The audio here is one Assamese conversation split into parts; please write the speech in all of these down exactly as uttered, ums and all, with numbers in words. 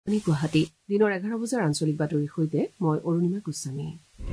গুৱাহাটী দিনৰ এঘাৰ বজাৰ আঞ্চলিক বাতৰিৰ সৈতে মই অৰুণিমা গোস্বামী।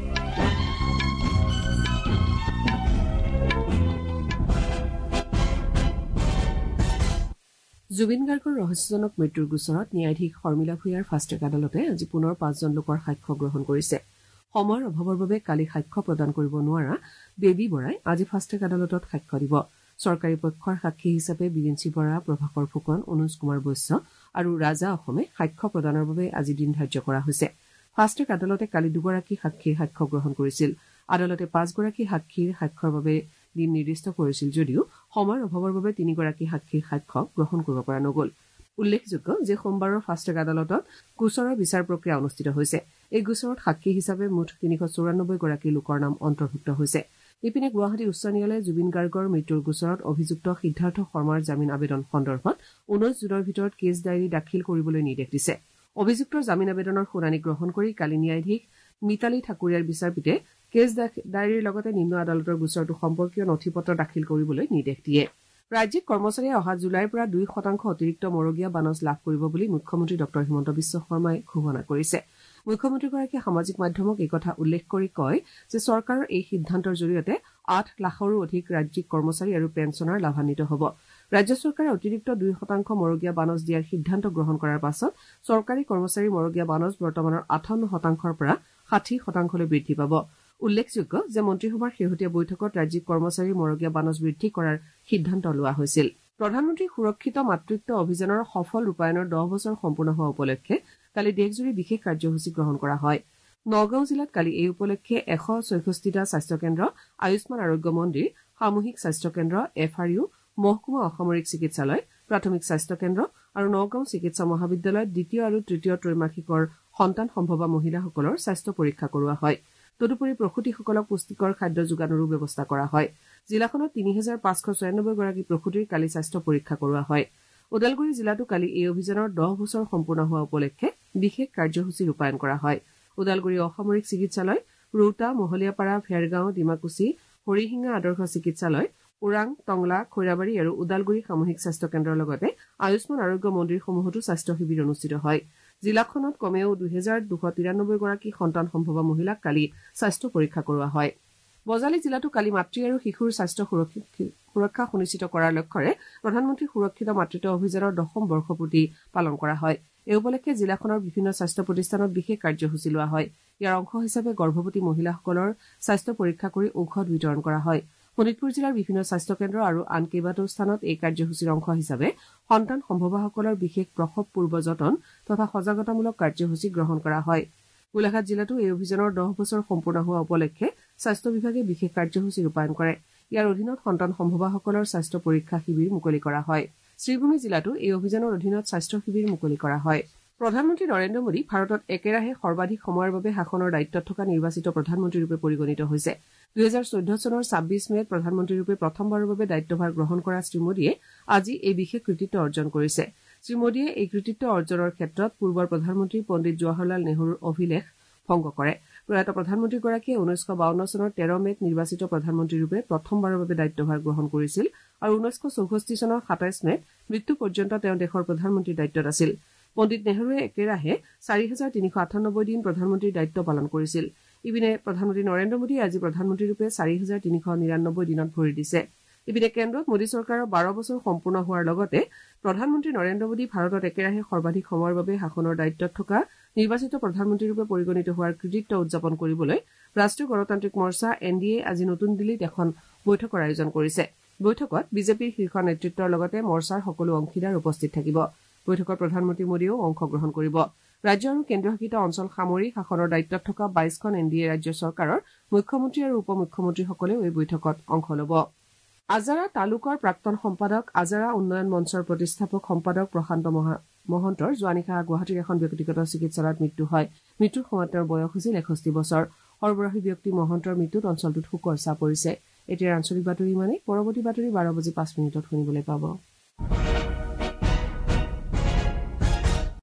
জুবিন গাৰ্গৰ ৰহস্যজনক মৃত্যুৰ গোচৰত ন্যায়াধীশ শৰ্মিলা ভূঞাৰ ফাষ্টট্ৰেক আদালতে আজি পুনৰ পাঁচজন লোকৰ সাক্ষ্য গ্ৰহণ কৰিছে। সময়ৰ অভাৱৰ বাবে কালি সাক্ষ্য প্ৰদান কৰিব নোৱাৰা বেবী বৰাই আজি ফাষ্টট্ৰেক আদালতত সাক্ষ্য দিব। চৰকাৰী পক্ষৰ সাক্ষী হিচাপে বিৰিঞ্চি বৰা, প্ৰভাকৰ ফুকন, অনুজ কুমাৰ বৈশ্য আৰু ৰাজা অসমে সাক্ষ্য প্ৰদানৰ বাবে আজি দিন ধাৰ্য কৰা হৈছে। ফাষ্টট্ৰেক আদালতে কালি দুগৰাকী সাক্ষীৰ সাক্ষ্য গ্ৰহণ কৰিছিল। আদালতে পাঁচগৰাকী সাক্ষীৰ সাক্ষ্যৰ বাবে দিন নিৰ্দিষ্ট কৰিছিল যদিও সময়ৰ অভাৱৰ বাবে তিনিগৰাকী সাক্ষীৰ সাক্ষ্য গ্ৰহণ কৰিব পৰা নগ'ল। উল্লেখযোগ্য যে সোমবাৰৰ ফাষ্টট্ৰেক আদালতত গোচৰৰ বিচাৰ প্ৰক্ৰিয়া অনুষ্ঠিত হৈছে। এই গোচৰত সাক্ষী হিচাপে মুঠ তিনিশ চৌৰান্নব্বৈ গৰাকী লোকৰ নাম অন্তৰ্ভুক্ত হৈছে। ইপিনে গুৱাহাটী উচ্চ ন্যায়ালয়ে জুবিন গাৰ্গৰ মৃত্যুৰ গোচৰত অভিযুক্ত সিদ্ধাৰ্থ শৰ্মাৰ জামিন আবেদন সন্দৰ্ভত ঊনৈশ জুনৰ ভিতৰত কেছ ডায়েৰী দাখিল কৰিবলৈ নিৰ্দেশ দিছে। অভিযুক্তৰ জামিন আবেদনৰ শুনানি গ্ৰহণ কৰি কালি ন্যায়াধীশ মিতালী ঠাকুৰীয়াৰ বিচাৰপীঠে কেছ ডায়েৰীৰ লগতে নিম্ন আদালতৰ গোচৰটো সম্পৰ্কীয় নথি পত্ৰ দাখিল কৰিবলৈ নিৰ্দেশ দিয়ে। ৰাজ্যিক কৰ্মচাৰীয়ে অহা জুলাইৰ পৰা দুই শতাংশ অতিৰিক্ত মৰগীয়া বানজ লাভ কৰিব বুলি মুখ্যমন্ত্ৰী ডঃ হিমন্ত বিশ্ব শৰ্মাই ঘোষণা কৰিছে। মুখ্যমন্ত্ৰীগৰাকীয়ে সামাজিক মাধ্যমক এই কথা উল্লেখ কৰি কয় যে চৰকাৰৰ এই সিদ্ধান্তৰ জৰিয়তে আঠ লাখৰো অধিক ৰাজ্যিক কৰ্মচাৰী আৰু পেঞ্চনাৰ লাভান্বিত হ'ব। ৰাজ্য চৰকাৰে অতিৰিক্ত দুই শতাংশ মৰগীয়া বানজ দিয়াৰ সিদ্ধান্ত গ্ৰহণ কৰাৰ পাছত চৰকাৰী কৰ্মচাৰীৰ মৰগীয়া বানজ বৰ্তমানৰ আঠাৱন্ন শতাংশৰ পৰা ষাঠি শতাংশলৈ বৃদ্ধি পাব। উল্লেখযোগ্য যে মন্ত্ৰীসভাৰ শেহতীয়া বৈঠকত ৰাজ্যিক কৰ্মচাৰীৰ মৰগীয়া বানজ বৃদ্ধি কৰাৰ সিদ্ধান্ত লোৱা হৈছিল। প্ৰধানমন্ত্ৰী সুৰক্ষিত মাতৃত্ব অভিযানৰ সফল ৰূপায়ণৰ দহ বছৰ সম্পূৰ্ণ হোৱা উপলক্ষে কালি দেশজুৰি বিশেষ কাৰ্যসূচী গ্ৰহণ কৰা হয়। নগাঁও জিলাত কালি এই উপলক্ষে এশ ছয়ষষ্ঠিটা স্বাস্থ্যকেন্দ্ৰ, আয়ুষ্মান আৰোগ্য মন্দিৰ, সামূহিক স্বাস্থ্যকেন্দ্ৰ, এফ আৰ ইউ, মহকুমা অসামৰিক চিকিৎসালয়, প্ৰাথমিক স্বাস্থ্যকেন্দ্ৰ আৰু নগাঁও চিকিৎসা মহাবিদ্যালয়ত দ্বিতীয় আৰু তৃতীয় ত্ৰৈমাসিকৰ সন্তান সম্ভৱা মহিলাসকলৰ স্বাস্থ্য পৰীক্ষা কৰোৱা হয়। তদুপৰি প্ৰসূতিসকলক পুষ্টিকৰ খাদ্য যোগানৰো ব্যৱস্থা কৰা হয়। জিলাখনত তিনি হাজাৰ পাঁচশ ছয়ানব্বৈ গৰাকী প্ৰসূতিৰ কালি স্বাস্থ্য পৰীক্ষা কৰোৱা হয়। ওদালগুৰি জিলাতো কালি এই অভিযানৰ দহ বছৰ সম্পূৰ্ণ হোৱা উপলক্ষে বিশেষ কাৰ্যসূচী ৰূপায়ণ কৰা হয়। ওদালগুৰি অসামৰিক চিকিৎসালয়, ৰৌতা, মহলীয়াপাৰা, ভেৰগাঁও, ডিমাকুচি, হৰিশিঙা আদৰ্শ চিকিৎসালয়, ওৰাং, টংলা, খৈৰাবাৰী আৰু ওদালগুৰি সামূহিক স্বাস্থ্য কেন্দ্ৰৰ লগতে আয়ুষ্মান আৰোগ্য মন্দিৰসমূহতো স্বাস্থ্য শিবিৰ অনুষ্ঠিত হয়। জিলাখনত কমেও দুহেজাৰ দুশ তিৰান্নব্বৈ গৰাকী সন্তান সম্ভৱা মহিলাক কালি স্বাস্থ্য পৰীক্ষা কৰোৱা হয়। বজালী জিলাতো কালি মাতৃ আৰু শিশুৰ স্বাস্থ্য সুৰক্ষা সুনিশ্চিত কৰাৰ লক্ষ্যৰে প্ৰধানমন্ত্ৰী সুৰক্ষিত মাতৃত্ব অভিযানৰ দশম বৰ্ষপূৰ্তি পালন কৰা হয়। এই উপলক্ষে জিলাখনৰ বিভিন্ন স্বাস্থ্য প্ৰতিষ্ঠানত বিশেষ কাৰ্যসূচী লোৱা হয়। ইয়াৰ অংশ হিচাপে গৰ্ভৱতী মহিলাসকলৰ স্বাস্থ্য পৰীক্ষা কৰি ঔষধ বিতৰণ কৰা হয়। শোণিতপুৰ জিলাৰ বিভিন্ন স্বাস্থ্যকেন্দ্ৰ আৰু আন কেইবাটাও স্থানত এই কাৰ্যসূচীৰ অংশ হিচাপে সন্তান সম্ভৱাসকলৰ বিশেষ প্ৰসৱ পূৰ্ব যতন তথা সজাগতামূলক কাৰ্যসূচী গ্ৰহণ কৰা হয়। গোলাঘাট জিলাতো এই অভিযানৰ দহ বছৰ সম্পূৰ্ণ হোৱা উপলক্ষে স্বাস্থ্য বিভাগে বিশেষ কাৰ্যসূচী ৰূপায়ণ কৰে। ইয়াৰ অধীনত সন্তান সম্ভৱাসকলৰ স্বাস্থ্য পৰীক্ষা শিবিৰ মুকলি কৰা হয়। শ্ৰীভূমি জিলাতো এই অভিযানৰ অধীনত স্বাস্থ্য শিবিৰ মুকলি কৰা হয়। প্ৰধানমন্ত্ৰী নৰেন্দ্ৰ মোদী ভাৰতত একেৰাহে সৰ্বাধিক সময়ৰ বাবে শাসনৰ দায়িত্বত থকা নিৰ্বাচিত প্ৰধানমন্ত্ৰীৰূপে পৰিগণিত হৈছে। দুহেজাৰ চৈধ্য চনৰ ছাব্বিছ মেত প্ৰধানমন্ত্ৰীৰূপে প্ৰথমবাৰৰ বাবে দায়িত্বভাৰ গ্ৰহণ কৰা শ্ৰীমোদীয়ে আজি এই বিশেষ কৃতিত্ব অৰ্জন কৰিছে। শ্ৰীমোদীয়ে এই কৃতিত্ব অৰ্জনৰ ক্ষেত্ৰত পূৰ্বৰ প্ৰধানমন্ত্ৰী পণ্ডিত জৱাহৰলাল নেহৰুৰ অভিলেখ ভংগ কৰে। প্ৰয়াত প্ৰধানমন্ত্ৰীগৰাকীয়ে ঊনৈছশ বাৱন্ন চনৰ তেৰ মেত নিৰ্বাচিত প্ৰধানমন্ত্ৰীৰূপে প্ৰথমবাৰৰ বাবে দায়িত্বভাৰ গ্ৰহণ কৰিছিল আৰু ঊনৈছশ চৌষষ্ঠি চনৰ সাতাইছ মেত মৃত্যু পৰ্যন্ত তেওঁ দেশৰ প্ৰধানমন্ত্ৰীৰ দায়িত্বত আছিল। পণ্ডিত নেহৰুৱে একেৰাহে চাৰি হাজাৰ তিনিশ আঠানব্বৈ দিন প্ৰধানমন্ত্ৰীৰ দায়িত্ব পালন কৰিছিল। ইপিনে প্ৰধানমন্ত্ৰী নৰেন্দ্ৰ মোদীয়ে আজি প্ৰধানমন্ত্ৰীৰূপে চাৰি হাজাৰ তিনিশ নিৰান্নব্বৈ দিনত ভৰি দিছে। ইপিনে কেন্দ্ৰত মোদী চৰকাৰৰ বাৰ বছৰ সম্পূৰ্ণ হোৱাৰ লগতে প্ৰধানমন্ত্ৰী নৰেন্দ্ৰ মোদী ভাৰতত একেৰাহে সৰ্বাধিক সময়ৰ বাবে শাসনৰ দায়িত্বত থকা নিৰ্বাচিত প্ৰধানমন্ত্ৰীৰূপে পৰিগণিত হোৱাৰ কৃতিত্ব উদযাপন কৰিবলৈ ৰাষ্ট্ৰীয় গণতান্ত্ৰিক মৰ্চা এন ডি এ আজি নতুন দিল্লীত এখন বৈঠকৰ আয়োজন কৰিছে। বৈঠকত বিজেপিৰ শীৰ্ষ নেতৃত্বৰ লগতে মৰ্চাৰ সকলো অংশীদাৰ উপস্থিত থাকিব। বৈঠকত প্ৰধানমন্ত্ৰী মোদীয়েও অংশগ্ৰহণ কৰিব। ৰাজ্য আৰু কেন্দ্ৰীয়শাসিত অঞ্চল সামৰি শাসনৰ দায়িত্বত থকা বাইশখন এন ডি এ ৰাজ্য চৰকাৰৰ মুখ্যমন্ত্ৰী আৰু উপ মুখ্যমন্ত্ৰীসকলেও এই বৈঠকত অংশ ল'ব। আজাৰা তালুকৰ প্ৰাক্তন সম্পাদক, আজাৰা উন্নয়ন মঞ্চৰ প্ৰতিষ্ঠাপক সম্পাদক প্ৰশান্ত মহন্তৰ যোৱা নিশা গুৱাহাটীৰ এখন ব্যক্তিগত চিকিৎসালয়ত মৃত্যু হয়। মৃত্যুৰ সময়ত তেওঁৰ বয়স হৈছিল এষষ্ঠি বছৰ। সৰ্বৰাশী ব্যক্তি মহন্তৰ মৃত্যুত অঞ্চলটোত শোকৰ ছাঁ পৰিছে। এতিয়াৰ আঞ্চলিক বাতৰি ইমানেই। পৰৱৰ্তী বাতৰি বাৰ বাজি পাঁচ মিনিটত শুনিবলৈ পাব।